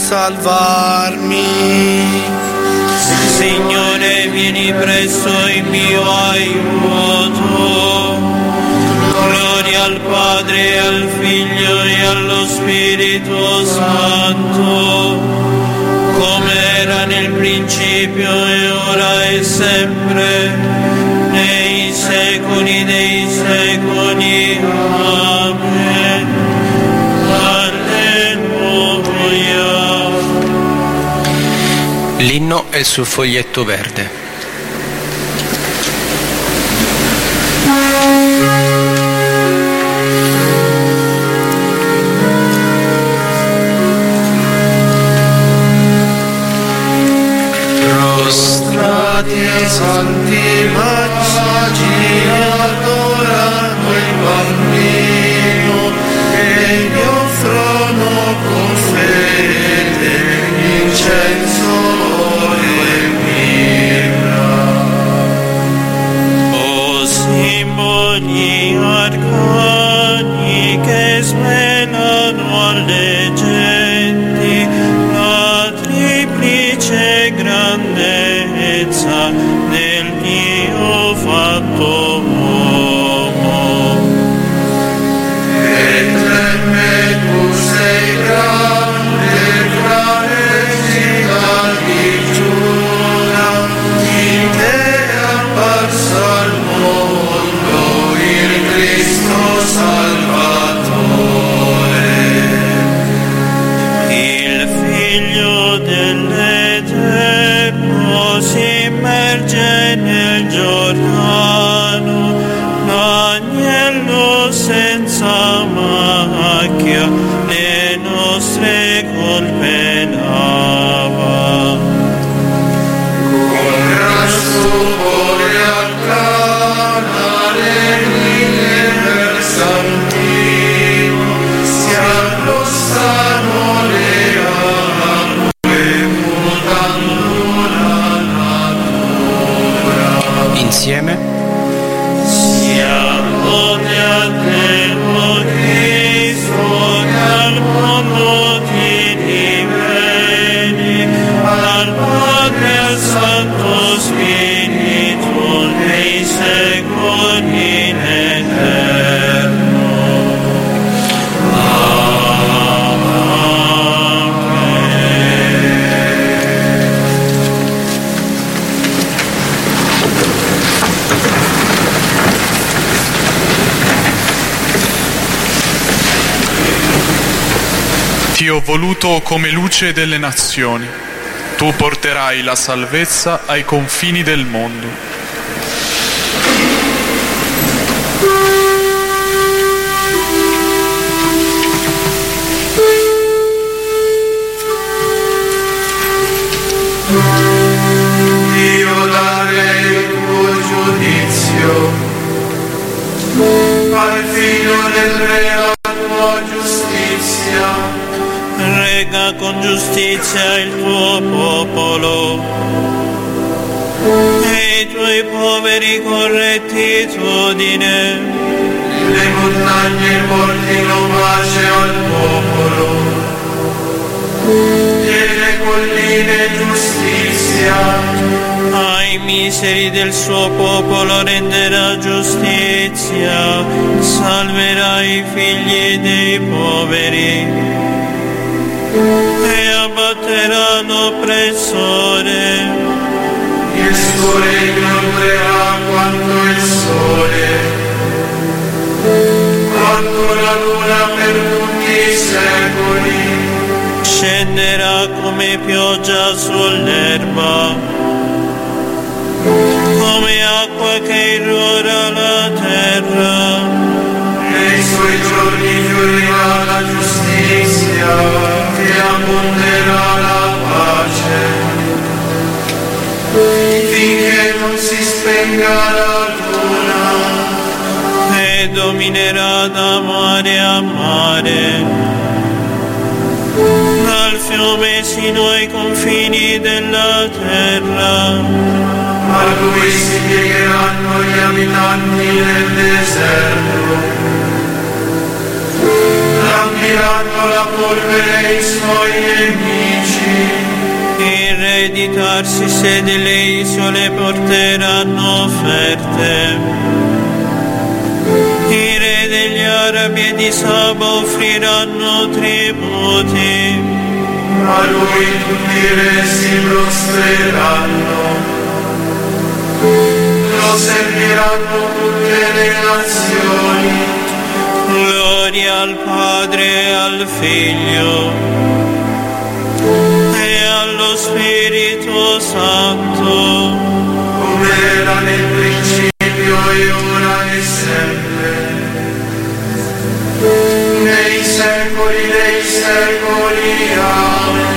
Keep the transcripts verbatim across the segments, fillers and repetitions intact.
salvarmi. Signore, vieni presto in mio aiuto. Gloria al Padre, e al Figlio e allo Spirito Santo, come era nel principio e ora e sempre, nei secoli dei secoli. Amen. Alleluia. L'inno è sul foglietto verde. Prostrati e santi magi adorano il bambino e gli offrono con fede incenso, olio e mirra. O simboli arcani che svelano alle genti la triplice grandezza del Dio fatto uomo. E treme tu sei grande, tra regi la digiura, in te è apparso al mondo il Cristo Salvatore. Il Figlio dell'Eterno si immerge nel Giordano, l'agnello senza macchia le nostre colpe lava. Con gran stupore acclama le mille versantino, si arrossano le acque mutando la natura. Insieme Siamo te a te, o Cristo, che al mondo ti riveli, al Padre e al Santo Spirito, nei secoli in eterno. Ti ho voluto come luce delle nazioni, tu porterai la salvezza ai confini del mondo. Io darei il tuo giudizio al figlio del re, la tua giustizia. Rega con giustizia il tuo popolo e i tuoi poveri con rettitudine. Le montagne portino pace al popolo e le colline giustizia. Ai miseri del suo popolo renderà giustizia, salverà i figli dei poveri e abbatterà l'oppressore. Il suo regno durerà quanto il sole, quanto la luna per tutti i secoli. Scenderà come pioggia sull'erba, come acqua che irrora la terra. Nei suoi giorni fiorirà la giustizia e abbonderà la pace, finché non si spenga la luna. E dominerà da mare a mare, dal fiume sino ai confini della terra. A lui si piegheranno gli abitanti del deserto, la tirando la polvere i suoi nemici. Il re di Tarsis e delle isole porteranno offerte. I re degli arabi e di Saba offriranno tributi. A lui tutti i re si prostreranno. Lo serviranno tutte le nazioni. Gloria al Padre e al Figlio e allo Spirito Santo, come era nel principio e ora e sempre, nei secoli dei secoli. Amen.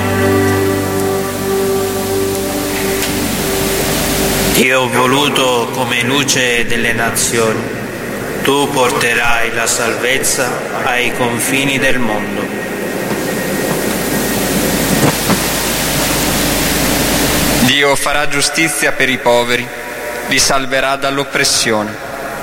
Ti ho voluto come luce delle nazioni, tu porterai la salvezza ai confini del mondo. Dio farà giustizia per i poveri, li salverà dall'oppressione.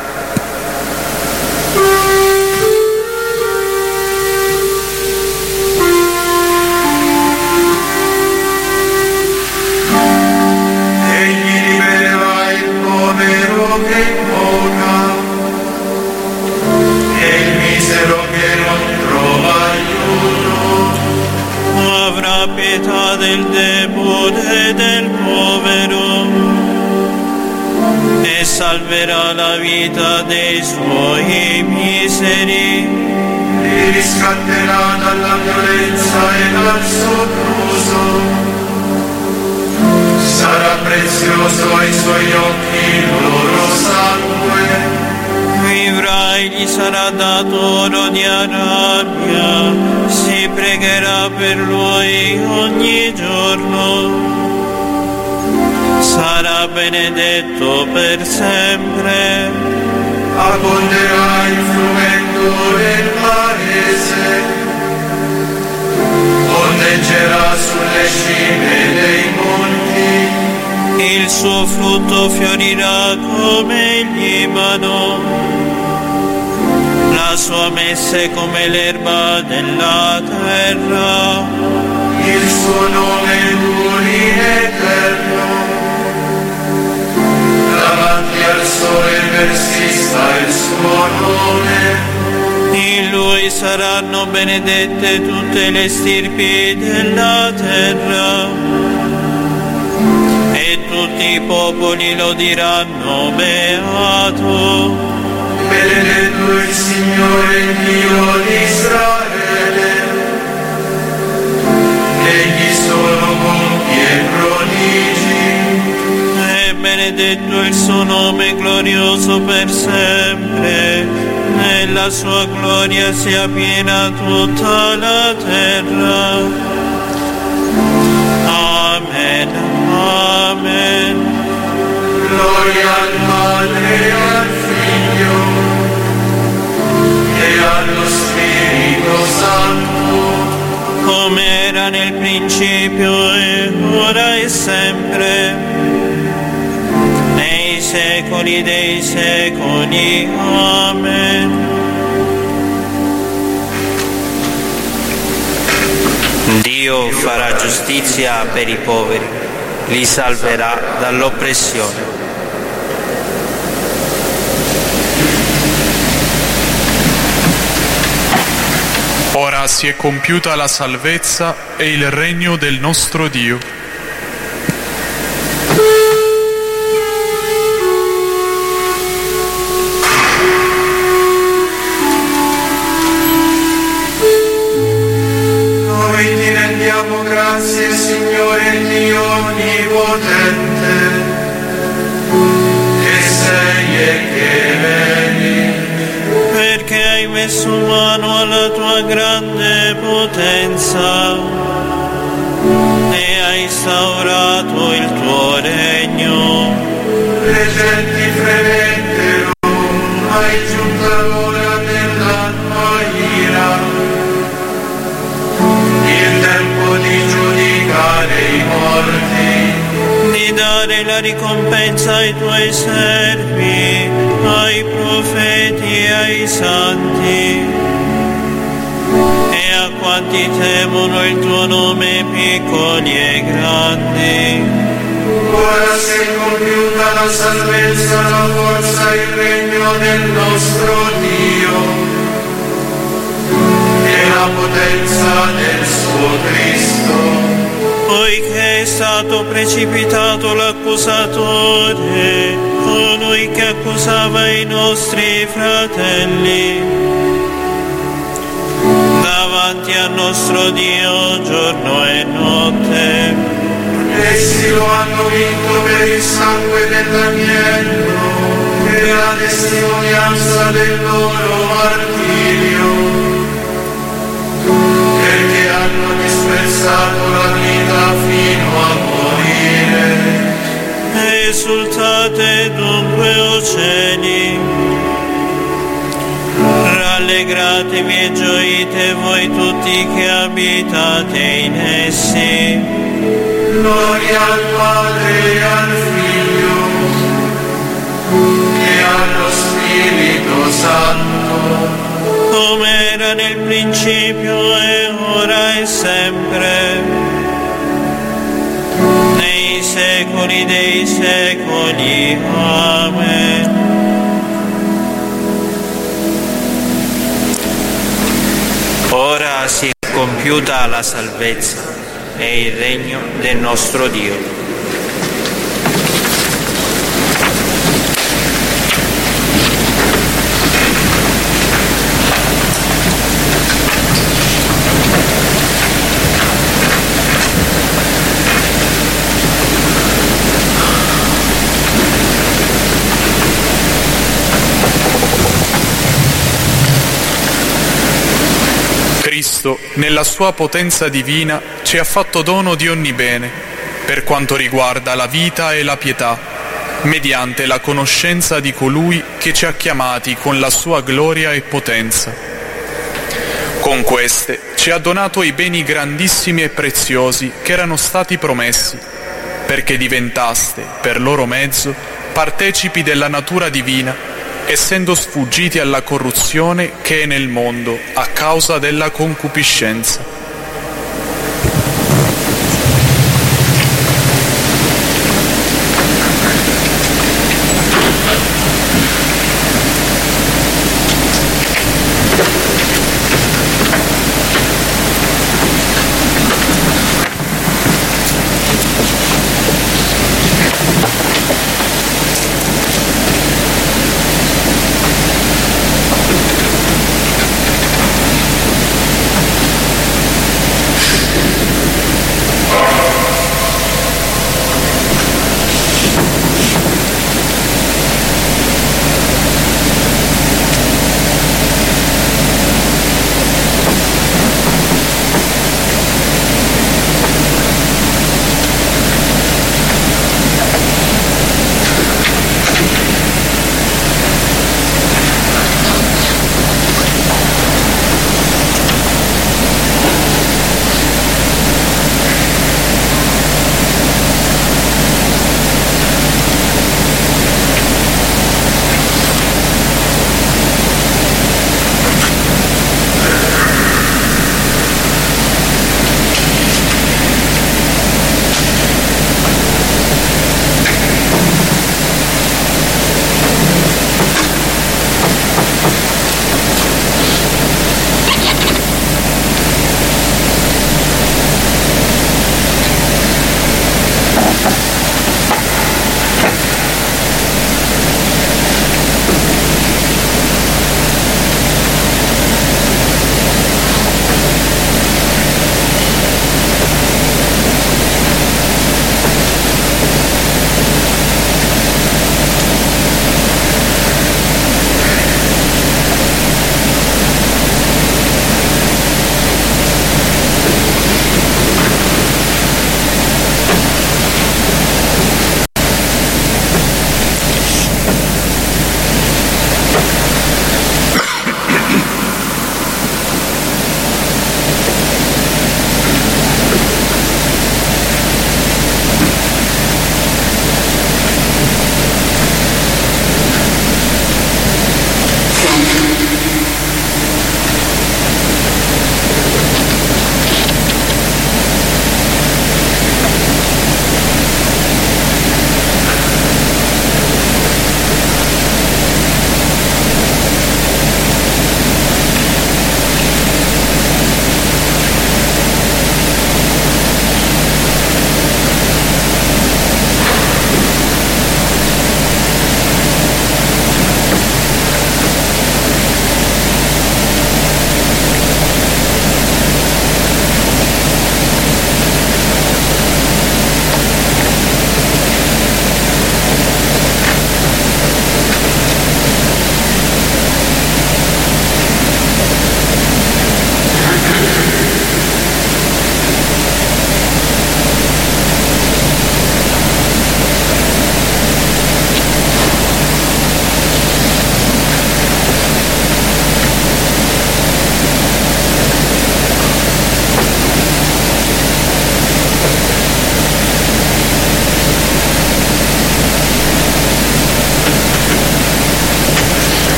Egli libererà il povero che invoca e il misero che non trova aiuto. avrà pietà del debole e del povero e salverà la vita dei suoi miseri. Li riscatterà dalla violenza e dal sopruso. Sarà prezioso ai suoi occhi il loro sangue. Vivrà e gli sarà dato oro di Arabia, si pregherà per lui ogni giorno. Sarà benedetto per sempre. Abbonderà il frumento del paese. Ondeggerà sulle cime dei monti. Il suo frutto fiorirà come il Libano, la sua messe come l'erba della terra. Il suo nome duri in eterno. Davanti al sole persista il suo nome. In lui saranno benedette tutte le stirpi della terra. E tutti i popoli lo diranno beato. Benedetto il Signore Dio di Israele. Egli solo compie prodigi. E benedetto il suo nome glorioso per sempre. Nella sua gloria sia piena tutta la terra. Amen. Amen. Gloria al Padre e al Figlio e allo Spirito Santo, come era nel principio e ora e sempre, nei secoli dei secoli. Amen. Dio farà giustizia per i poveri, li salverà dall'oppressione. Ora si è compiuta la salvezza e il regno del nostro Dio. noi ti rendiamo grazie, Signore Dio Onnipotente, che sei e che vedi, perché hai messo mano alla tua grande potenza e hai instaurato il tuo regno. le genti fremettero, ma è giunta l'ora della tua ira, il tempo di giudicare i morti, Di dare la ricompensa ai tuoi servi, ai profeti e ai santi, e a quanti temono il tuo nome, piccoli e grandi. Ora si è compiuta la salvezza, la forza e il regno del nostro Dio e la potenza del suo Cristo. Poiché è stato precipitato l'accusatore, colui che accusava i nostri fratelli, davanti al nostro Dio giorno e notte. Essi lo hanno vinto per il sangue dell'agnello e per la testimonianza del loro martirio, perché hanno disprezzato la vita fino a morire. Esultate dunque, o cieli, rallegratevi e gioite voi tutti che abitate in essi. Gloria al Padre e al Figlio e allo Spirito Santo, come era nel principio e ora e sempre, nei secoli dei secoli. Amen. Ora si è compiuta la salvezza e il regno del nostro Dio. Cristo, nella sua potenza divina, ci ha fatto dono di ogni bene, per quanto riguarda la vita e la pietà, mediante la conoscenza di colui che ci ha chiamati con la sua gloria e potenza. Con queste ci ha donato i beni grandissimi e preziosi che erano stati promessi, perché diventaste, per loro mezzo, partecipi della natura divina, essendo sfuggiti alla corruzione che è nel mondo a causa della concupiscenza.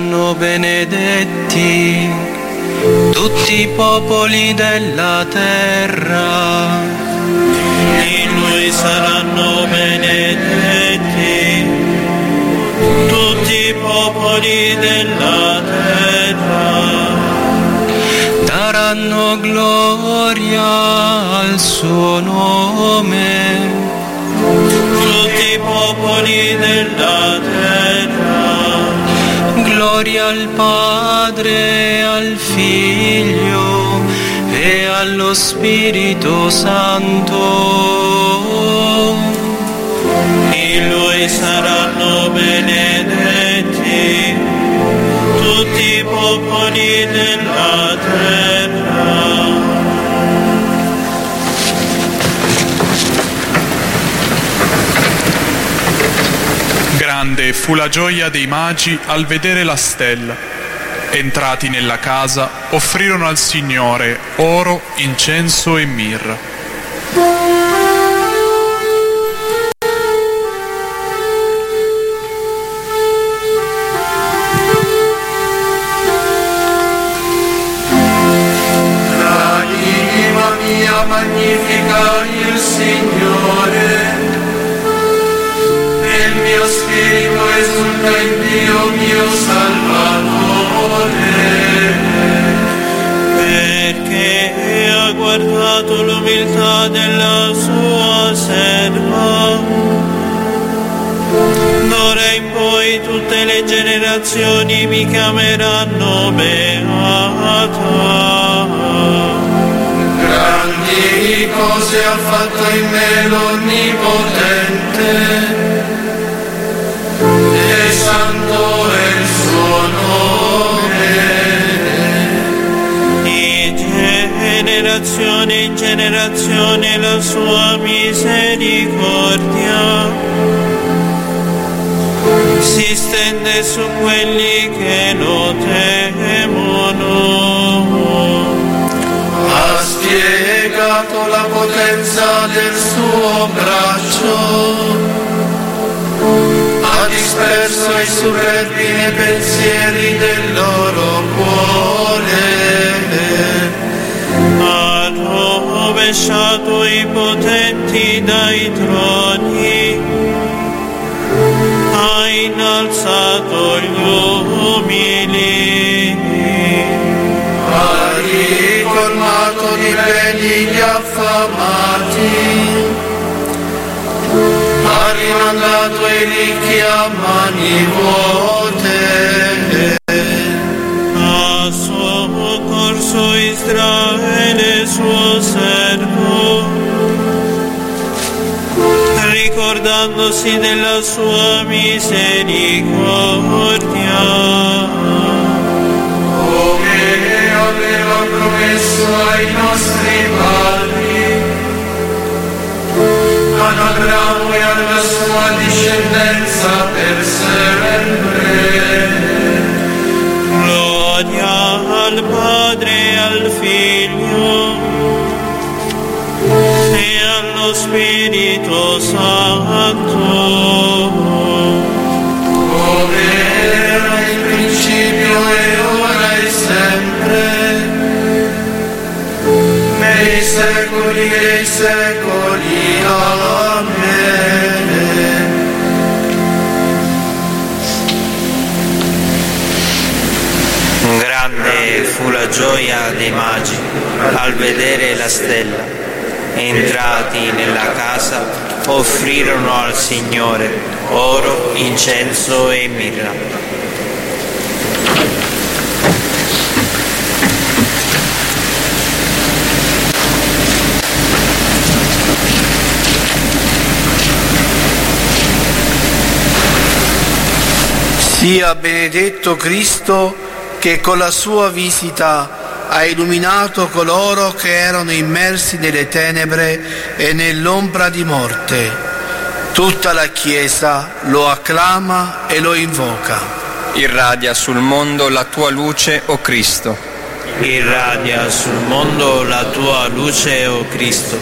saranno benedetti tutti i popoli della terra. In Lui saranno benedetti tutti i popoli della terra. Daranno gloria al suo nome Tutti i popoli della terra. Gloria al Padre, al Figlio e allo Spirito Santo. In Lui saranno benedetti tutti i popoli della terra. Grande fu la gioia dei magi al vedere la stella. Entrati nella casa, offrirono al Signore oro, incenso e mirra. L'anima mia magnifica il Signore, il mio spirito esulta in Dio mio Salvatore, perché ha guardato l'umiltà della sua serva. D'ora in poi tutte le generazioni mi chiameranno beata. grandi cose ha fatto in me l'Onnipotente, e santo è il suo nome. Di generazione in generazione la sua misericordia si stende su quelli che lo temono. Ha spiegato la potenza del suo braccio, ha disperso i superbi nei pensieri del loro cuore, Ha rovesciato i potenti dai troni, ha innalzato gli umili, ha ricolmato di beni gli affamati, ha rimandato i ricchi a mani vuote, ha soccorso Israele suo servo, ricordandosi della sua misericordia, come aveva promesso ai nostri padri, ad Abramo e alla sua discendenza per sempre. gloria al Padre e al Figlio e allo Spirito Santo, Come era in principio e ora e sempre, nei secoli dei secoli. Amen. Grande fu la gioia dei magi al vedere la stella. Entrati nella casa, offrirono al Signore oro, incenso e mirra. Sia benedetto Cristo che con la sua visita ha illuminato coloro che erano immersi nelle tenebre e nell'ombra di morte. Tutta la Chiesa lo acclama e lo invoca. Irradia sul mondo la tua luce, o Cristo. Irradia sul mondo la tua luce, o Cristo.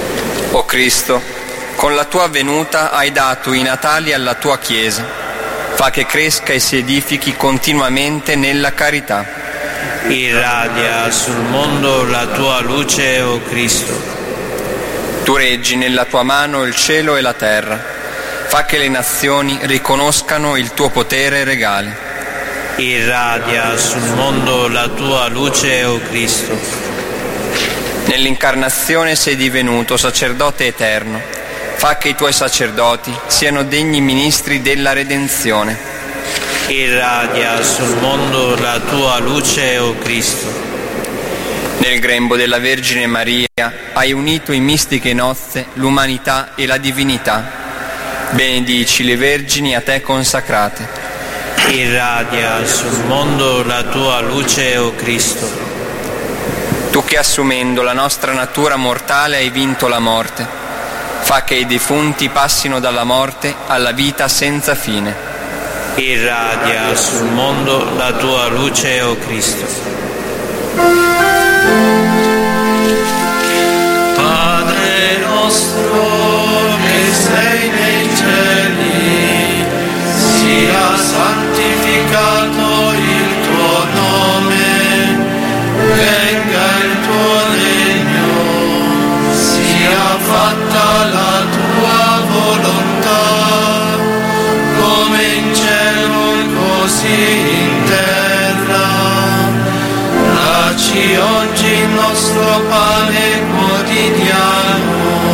O Cristo, con la tua venuta hai dato i natali alla tua Chiesa. fa che cresca e si edifichi continuamente nella carità. Irradia sul mondo la tua luce, o Cristo. Tu reggi nella tua mano il cielo e la terra, fa che le nazioni riconoscano il tuo potere regale. Irradia sul mondo la tua luce, o Cristo. Nell'incarnazione sei divenuto sacerdote eterno, fa che i tuoi sacerdoti siano degni ministri della redenzione. Irradia sul mondo la tua luce, o Cristo. Nel grembo della Vergine Maria hai unito in mistiche nozze l'umanità e la divinità. Benedici le vergini a te consacrate. Irradia sul mondo la tua luce, o Cristo. Tu che assumendo la nostra natura mortale hai vinto la morte, fa che i defunti passino dalla morte alla vita senza fine. Irradia sul mondo la tua luce, o Cristo. Padre nostro che sei nei cieli, sia santificato il tuo nome, venga il tuo regno, sia fatta la tua volontà, come in cielo così in terra. Dacci oggi il nostro pane quotidiano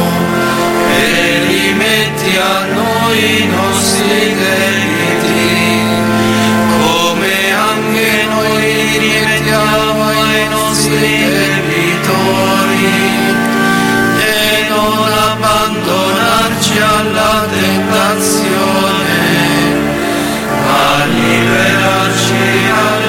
e rimetti a noi i nostri debiti, come anche noi rimettiamo ai nostri debitori, e non abbandonarci alla tentazione, ma liberarci dal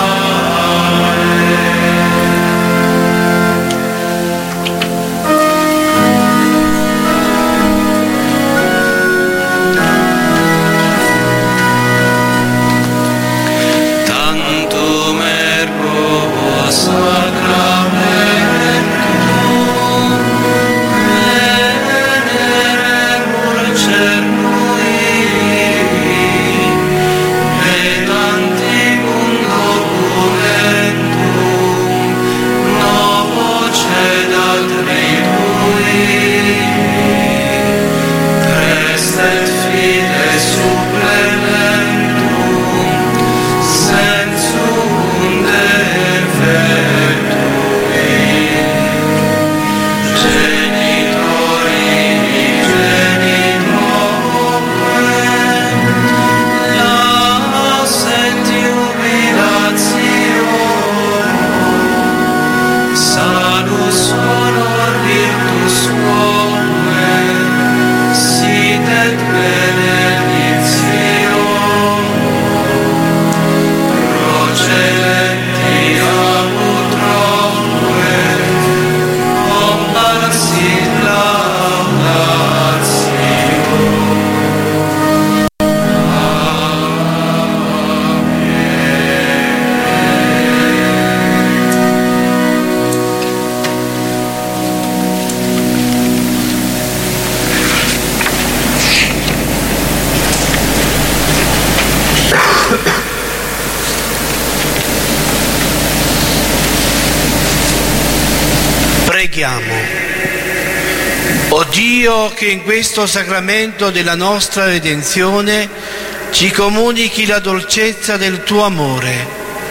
O Dio, che in questo sacramento della nostra redenzione ci comunichi la dolcezza del tuo amore,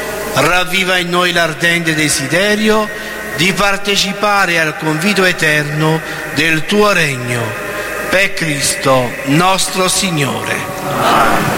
ravviva in noi l'ardente desiderio di partecipare al convito eterno del tuo regno, per Cristo nostro Signore. Amen.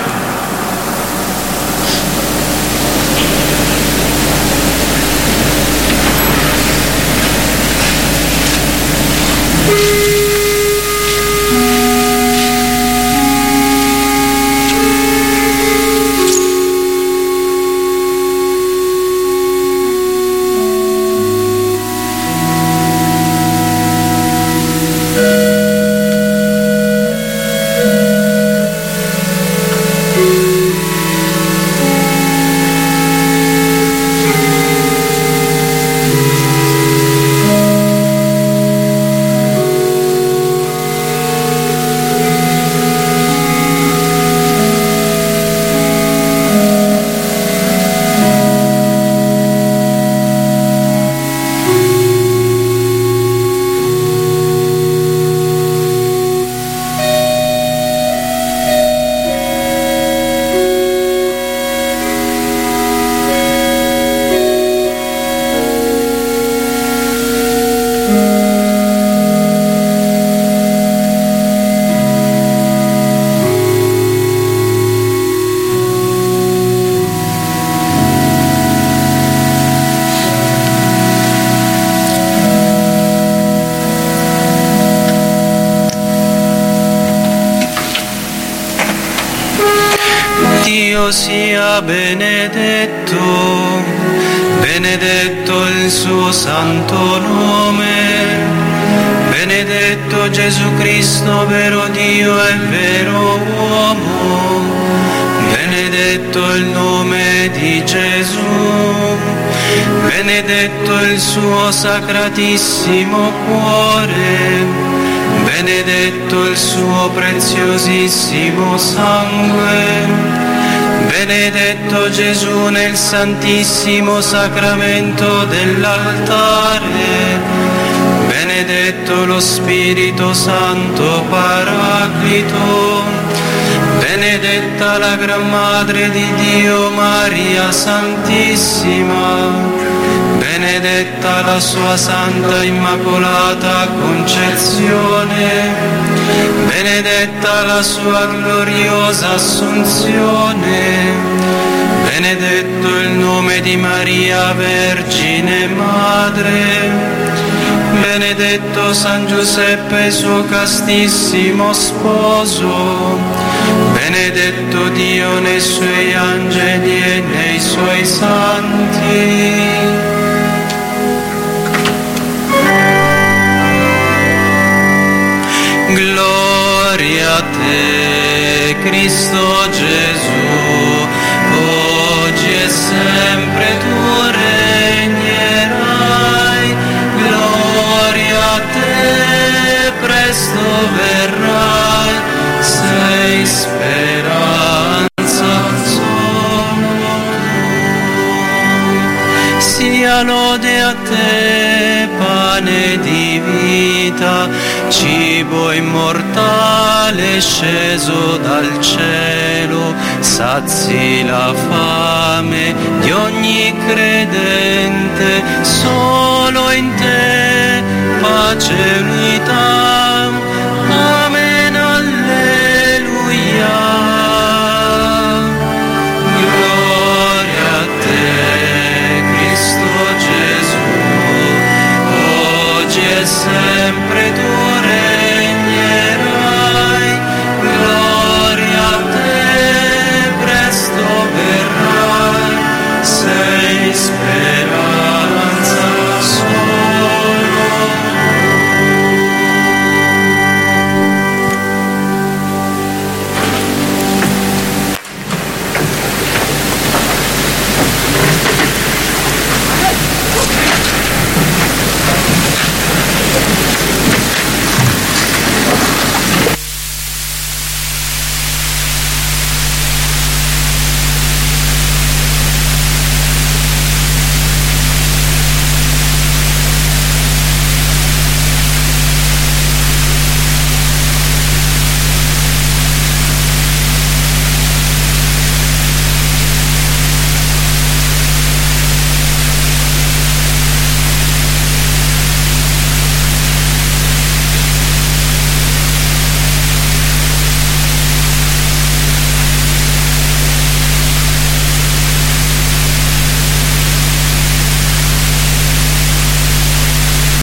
Dio sia benedetto, benedetto il suo santo nome, benedetto Gesù Cristo, vero Dio e vero uomo, benedetto il nome di Gesù, benedetto il suo sacratissimo cuore, benedetto il suo preziosissimo sangue, benedetto Gesù nel santissimo sacramento dell'altare, benedetto lo Spirito Santo Paraclito, benedetta la Gran Madre di Dio Maria Santissima, benedetta la sua Santa Immacolata Concezione, benedetta la sua gloriosa Assunzione, benedetto il nome di Maria Vergine Madre, benedetto San Giuseppe suo castissimo sposo, benedetto Dio nei suoi angeli e nei suoi santi. Gloria a te, Cristo Gesù, oggi e sempre tu regnerai. Gloria a te, presto verrai, sei speranza solo tu. Sia lode a te, pane di vita, cibo immortale sceso dal cielo, sazi la fame di ogni credente, solo in te pace e unità. Amen, alleluia. Gloria a te, Cristo Gesù, oggi e sempre